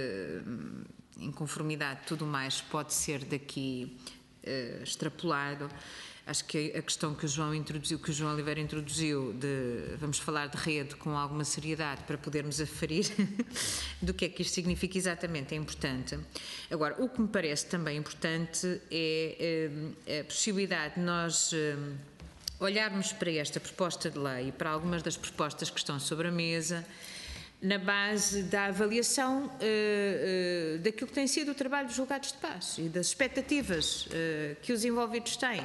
tudo mais pode ser daqui extrapolado. Acho que a questão que o João introduziu, que o João Oliveira introduziu, de vamos falar de rede com alguma seriedade para podermos aferir do que é que isto significa exatamente, é importante. Agora, o que me parece também importante é a possibilidade de nós olharmos para esta proposta de lei e para algumas das propostas que estão sobre a mesa na base da avaliação daquilo que tem sido o trabalho dos julgados de paz e das expectativas que os envolvidos têm.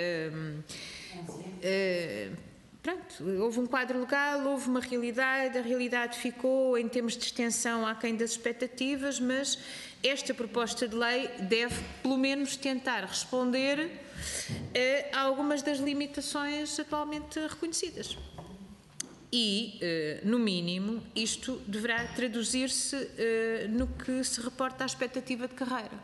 Pronto, houve um quadro legal, houve uma realidade, a realidade ficou em termos de extensão aquém das expectativas, mas esta proposta de lei deve pelo menos tentar responder a algumas das limitações atualmente reconhecidas. E, no mínimo, isto deverá traduzir-se no que se reporta à expectativa de carreira.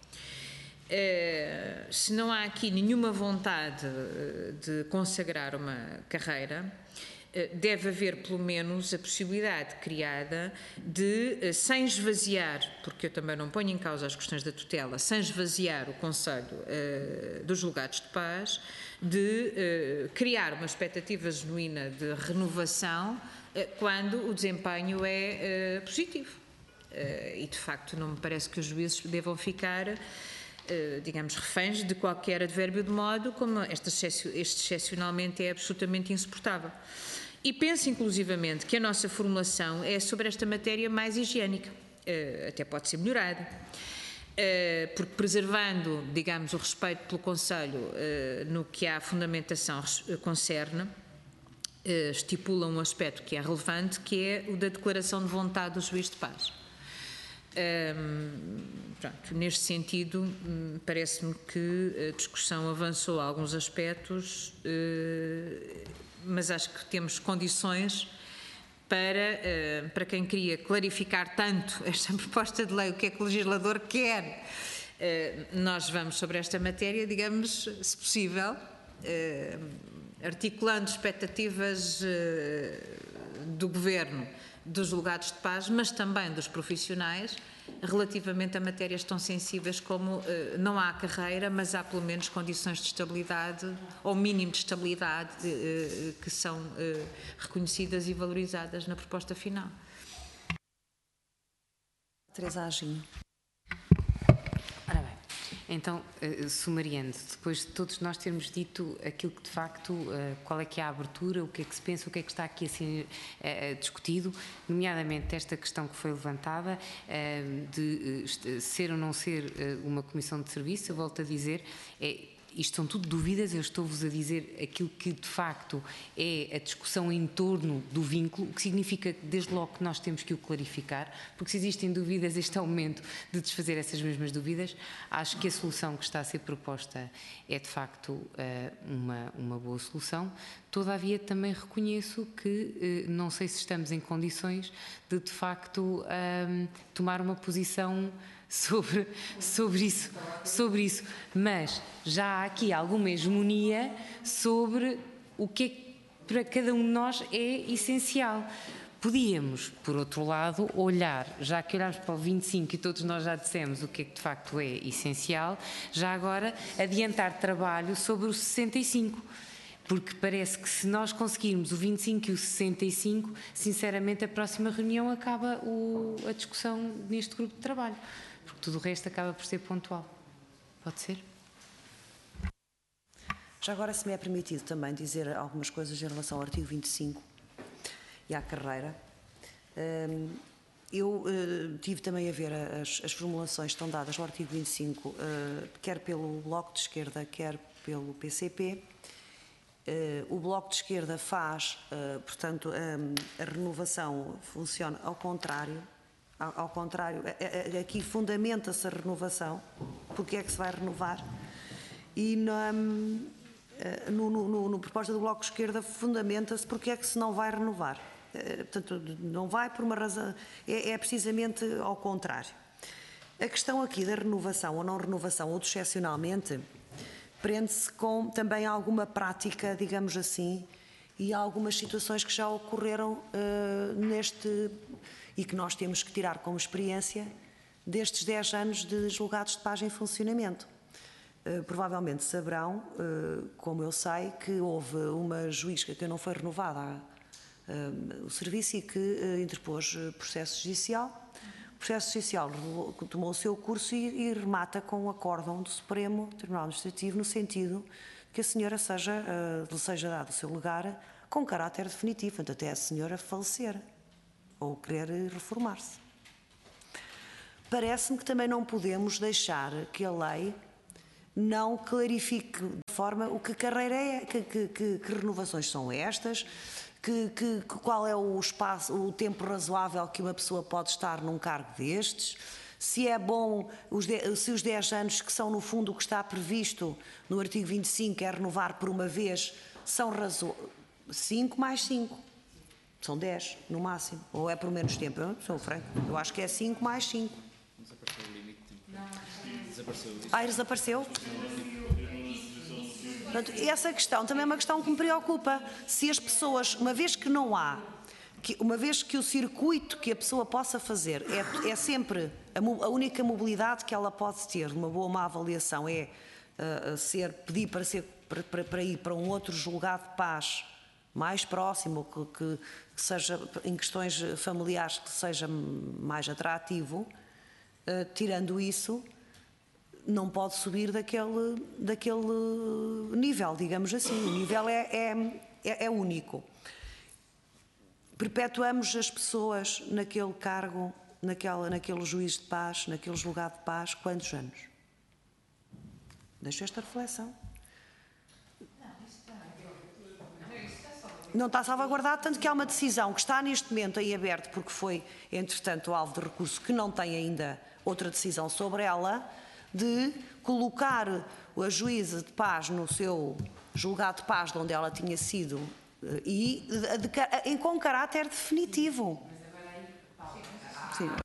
Se não há aqui nenhuma vontade de consagrar uma carreira, deve haver pelo menos a possibilidade criada de, sem esvaziar, porque eu também não ponho em causa as questões da tutela, sem esvaziar o Conselho dos Julgados de Paz, de criar uma expectativa genuína de renovação quando o desempenho é positivo. E, de facto, não me parece que os juízes devam ficar, digamos, reféns de qualquer advérbio de modo, como este excepcionalmente é absolutamente insuportável. E penso, inclusivamente, que a nossa formulação é sobre esta matéria mais higiênica, até pode ser melhorada, porque preservando, digamos, o respeito pelo Conselho no que a fundamentação concerne, estipula um aspecto que é relevante, que é o da declaração de vontade do juiz de paz. Pronto, neste sentido, parece-me que a discussão avançou a alguns aspectos, mas acho que temos condições para quem queria clarificar tanto esta proposta de lei, o que é que o legislador quer. Nós vamos sobre esta matéria, digamos, se possível, articulando expectativas do Governo, dos julgados de paz, mas também dos profissionais, relativamente a matérias tão sensíveis como não há carreira, mas há pelo menos condições de estabilidade, ou mínimo de estabilidade, que são reconhecidas e valorizadas na proposta final. Teresa Agim. Ora bem, então, sumariando, depois de todos nós termos dito aquilo que de facto, qual é que é a abertura, o que é que se pensa, o que é que está aqui a ser discutido, nomeadamente esta questão que foi levantada de ser ou não ser uma comissão de serviço, eu volto a dizer, isto são tudo dúvidas, eu estou-vos a dizer aquilo que de facto é a discussão em torno do vínculo, o que significa desde logo que nós temos que o clarificar, porque se existem dúvidas, este é o momento de desfazer essas mesmas dúvidas. Acho que a solução que está a ser proposta é de facto uma boa solução, todavia também reconheço que não sei se estamos em condições de facto tomar uma posição sobre isso, mas já há aqui alguma hegemonia sobre o que é que para cada um de nós é essencial. Podíamos, por outro lado, olhar, já que olhamos para o 25 e todos nós já dissemos o que é que de facto é essencial, já agora adiantar trabalho sobre o 65. Porque parece que se nós conseguirmos o 25 e o 65, sinceramente a próxima reunião acaba a discussão neste grupo de trabalho. Porque tudo o resto acaba por ser pontual. Pode ser? Já agora, se me é permitido também dizer algumas coisas em relação ao artigo 25 e à carreira. Eu tive também a ver as formulações que estão dadas ao artigo 25, quer pelo Bloco de Esquerda, quer pelo PCP, O Bloco de Esquerda faz, portanto, a renovação funciona ao contrário. Ao contrário, aqui fundamenta-se a renovação, porque é que se vai renovar, e no proposta do Bloco de Esquerda fundamenta-se porque é que se não vai renovar. Portanto, não vai por uma razão, é precisamente ao contrário. A questão aqui da renovação ou não renovação, ou do excepcionalmente, prende-se com também alguma prática, digamos assim, e algumas situações que já ocorreram e que nós temos que tirar como experiência destes 10 anos de julgados de paz em funcionamento. Provavelmente saberão, como eu sei, que houve uma juiz que não foi renovada o serviço e que interpôs processo judicial. O processo judicial tomou o seu curso e remata com um acórdão do Supremo Tribunal Administrativo no sentido de que a senhora lhe seja dado o seu lugar com caráter definitivo, portanto, até a senhora falecer ou querer reformar-se. Parece-me que também não podemos deixar que a lei não clarifique de forma o que carreira é, que renovações são estas, qual é o espaço, o tempo razoável que uma pessoa pode estar num cargo destes, se é bom, se os 10 anos que são no fundo o que está previsto no artigo 25 é renovar por uma vez, são 5 mais 5. São 10, no máximo. Ou é por menos tempo? Eu sou franco. Eu acho que é 5 mais 5. Desapareceu o limite de tempo. Desapareceu. Desapareceu? Portanto, essa questão também é uma questão que me preocupa. Se as pessoas, uma vez que não há, uma vez que o circuito que a pessoa possa fazer é sempre a única mobilidade que ela pode ter, uma boa ou má avaliação, é pedir para ir para um outro julgado de paz mais próximo, que seja em questões familiares que seja mais atrativo, tirando isso, não pode subir daquele nível, digamos assim. O nível é único. Perpetuamos as pessoas naquele cargo, naquele juiz de paz, naquele julgado de paz, quantos anos? Deixo esta reflexão. Não está salvaguardado, tanto que há uma decisão que está neste momento aí aberta, porque foi, entretanto, alvo de recurso que não tem ainda outra decisão sobre ela, de colocar a juíza de paz no seu julgado de paz, de onde ela tinha sido, com caráter definitivo. Sim.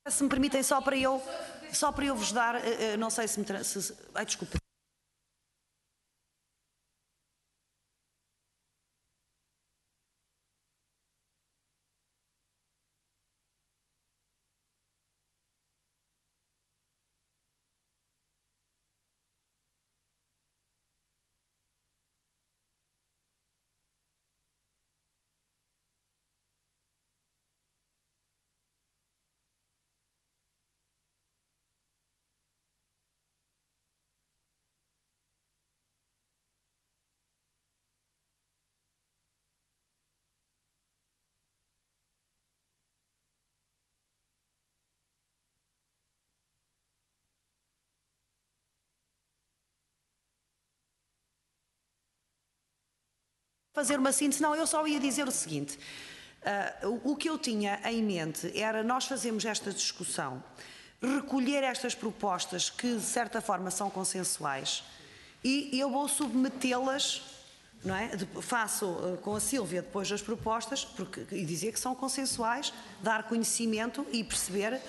Se me permitem, só para eu vos dar, não sei se me... Ai, desculpa. Fazer uma síntese, não, eu só ia dizer o seguinte, o que eu tinha em mente era nós fazermos esta discussão, recolher estas propostas que de certa forma são consensuais e eu vou submetê-las, não é? Faço com a Sílvia depois as propostas e dizer que são consensuais, dar conhecimento e perceber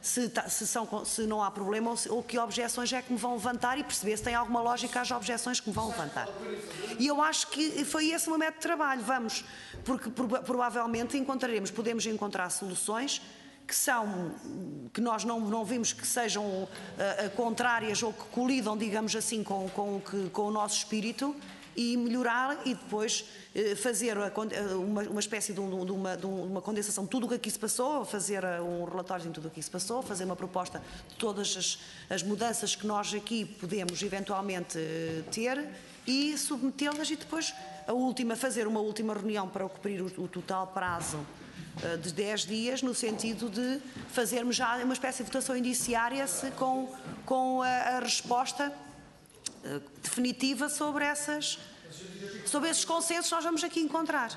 se não há problema ou que objeções é que me vão levantar e perceber se tem alguma lógica às objeções que me vão levantar. E eu acho que foi esse o meu método de trabalho, vamos, porque provavelmente podemos encontrar soluções que nós não vimos que sejam contrárias ou que colidam, digamos assim, com o nosso espírito e melhorar e depois fazer uma espécie de uma condensação de tudo o que aqui se passou, fazer um relatório de tudo o que aqui se passou, fazer uma proposta de todas as mudanças que nós aqui podemos eventualmente ter e submetê-las e depois fazer uma última reunião para cumprir o total prazo de 10 dias, no sentido de fazermos já uma espécie de votação indiciária com a resposta definitiva sobre esses consensos que nós vamos aqui encontrar.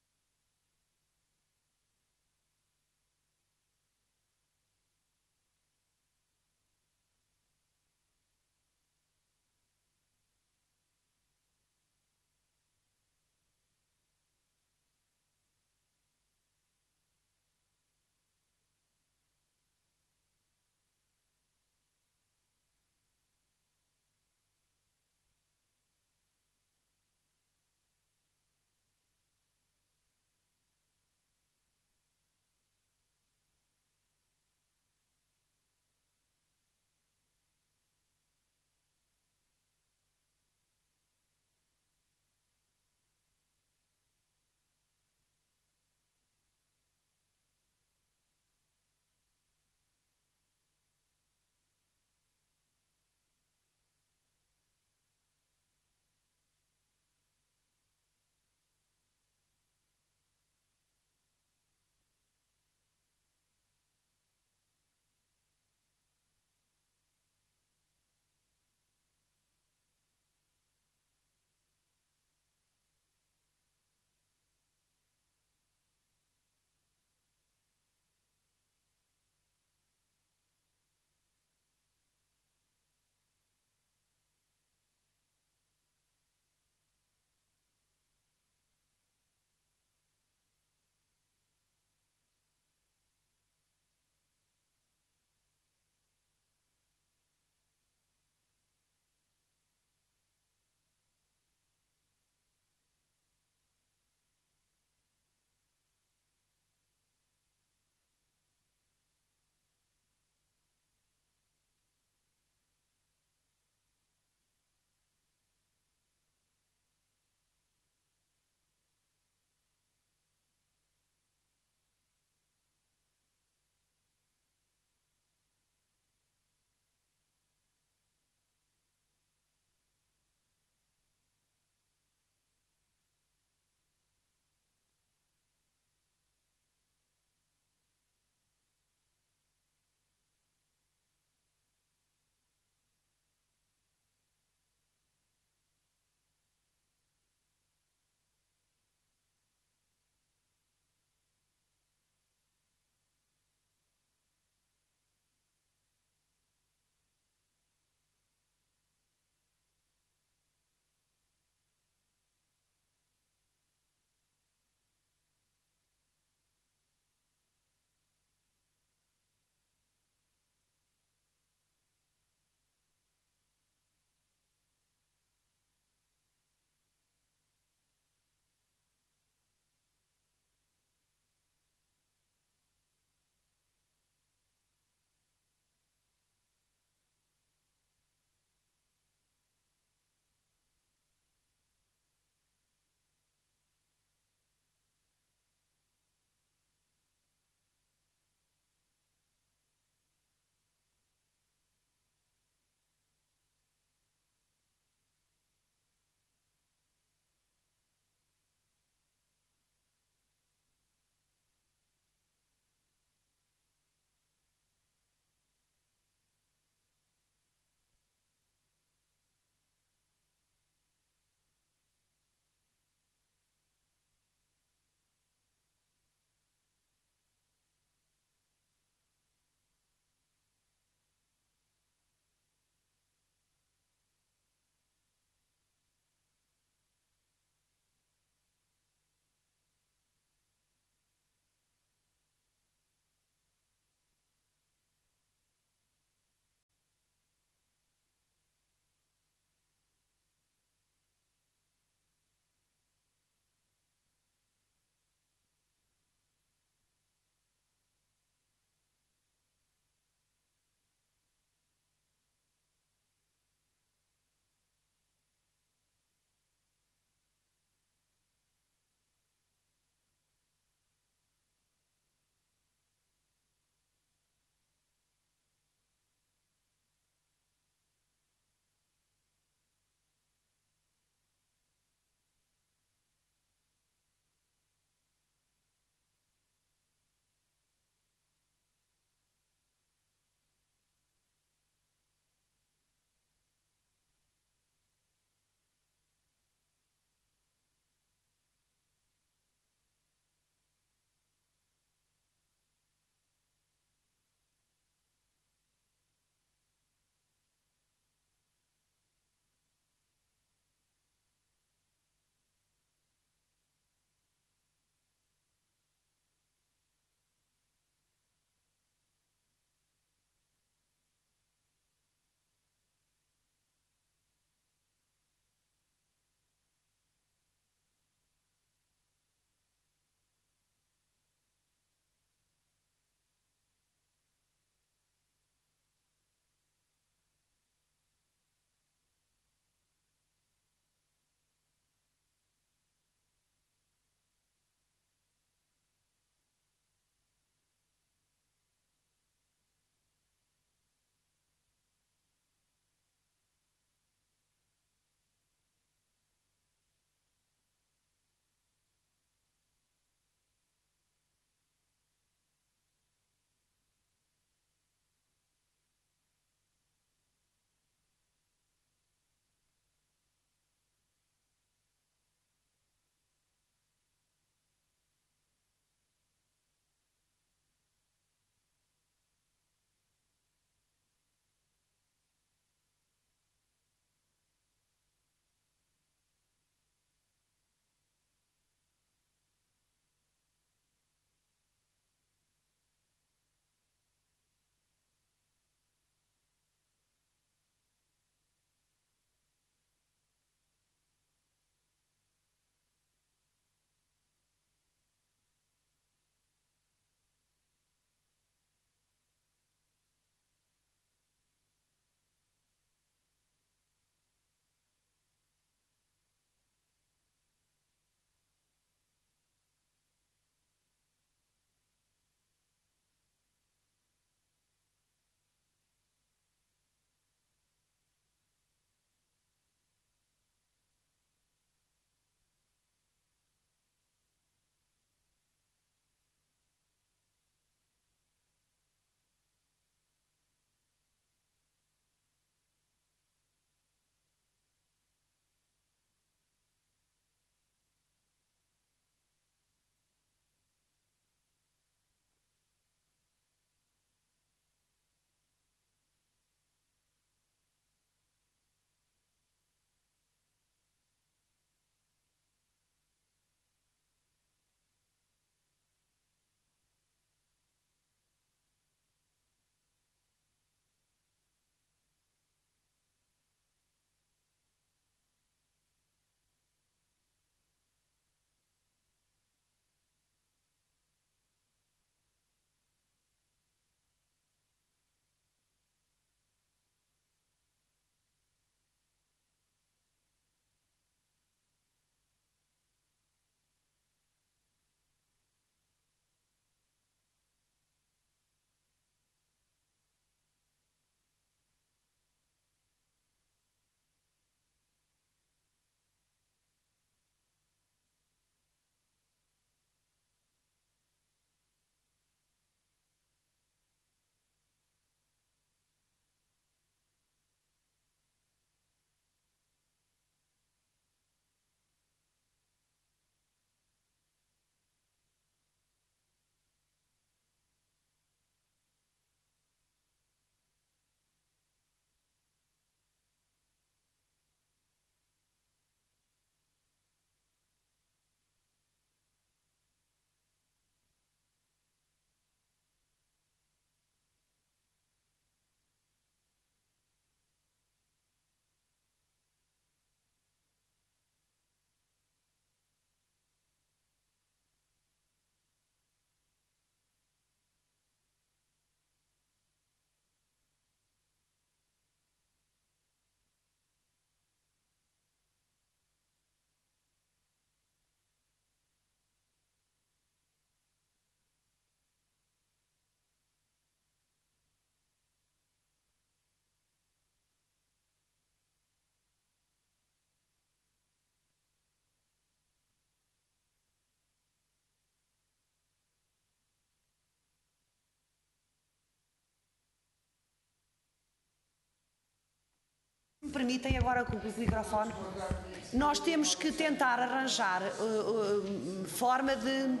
permitem, agora com o microfone, nós temos que tentar arranjar forma de...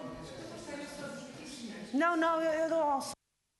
Não, eu dou ao...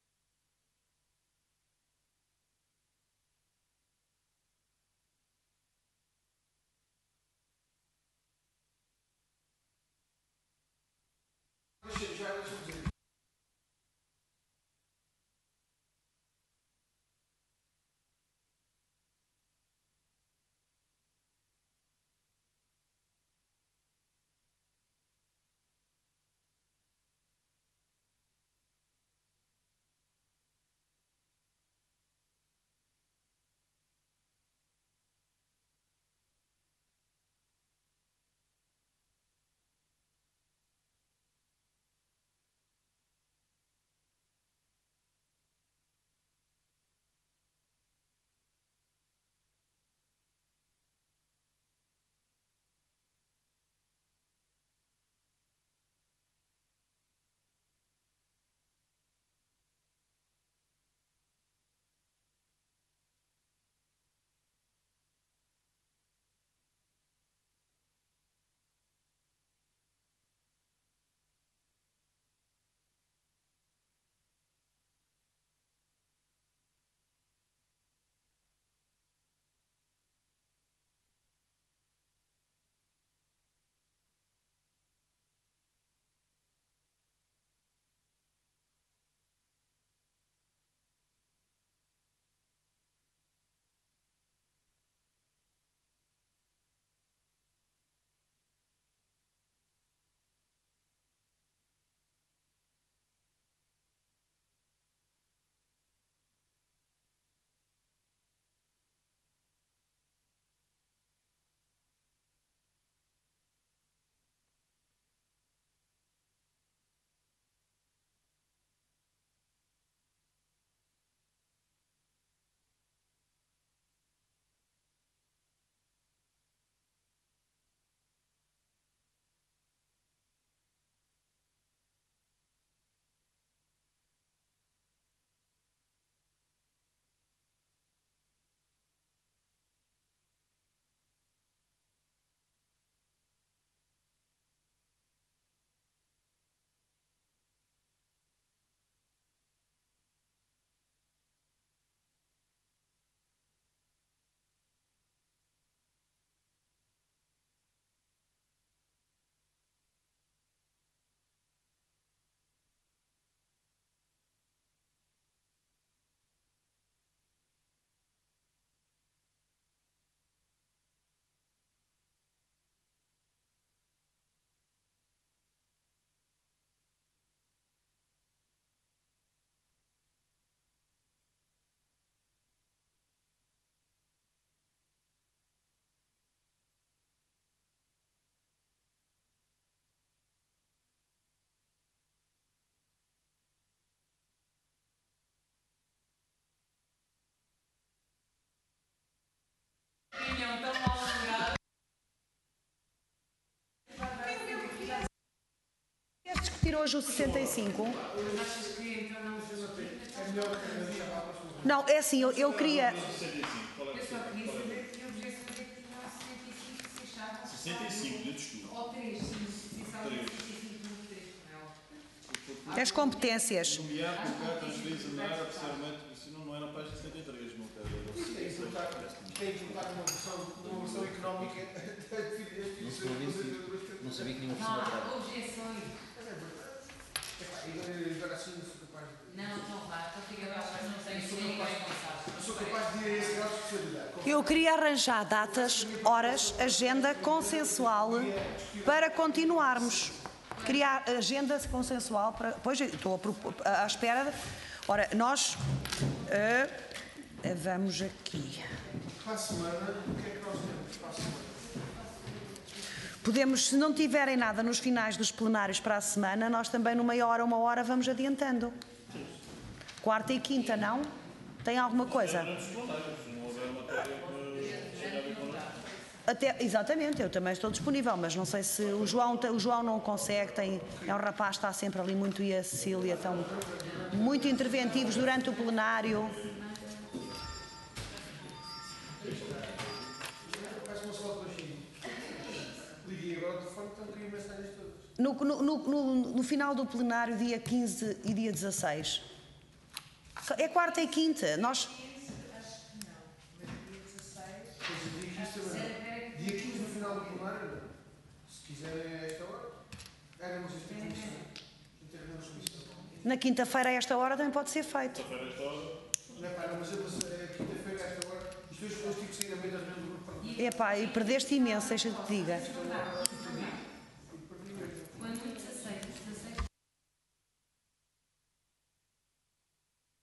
Queres discutir hoje o 65? Não, é assim, eu queria... Eu só queria saber que objeção é que tinham 65 se achavam. 65, eu discuto. Ou 3, se achavam 65 no 3, As competências. Nomear, colocar, transferir, examinar, posteriormente, senão não era a página 73, não quero. Tem que colocar numa versão económica. Não sabia que nenhuma Não pessoa há objeções. Agora sim, não sou capaz de... Não vá, então fica bem, não tenho ninguém responsável. Não sou capaz de ir a esse grau de especialidade. Eu queria arranjar datas, horas, agenda consensual para continuarmos. Criar agenda consensual para... Pois, estou à espera... Ora, nós... vamos aqui... Para a semana, o que é que nós temos para a semana? Podemos, se não tiverem nada nos finais dos plenários para a semana, nós também no meia hora, uma hora, vamos adiantando. Quarta e quinta, não? Tem alguma coisa? Até, exatamente, eu também estou disponível, mas não sei se o João não consegue, é um rapaz que está sempre ali muito, e a Cecília estão muito interventivos durante o plenário. No final do plenário, dia 15 e dia 16. É quarta e quinta. Nós... Dia 15 no final do plenário, se quiserem a esta hora, era uma comissão. Na quinta-feira, a esta hora, também pode ser feito. Não é pá, mas quinta-feira, a esta hora, os dois tive que sair a meio das reuniões do grupo. Epá, e perdeste imenso, deixa-te que diga.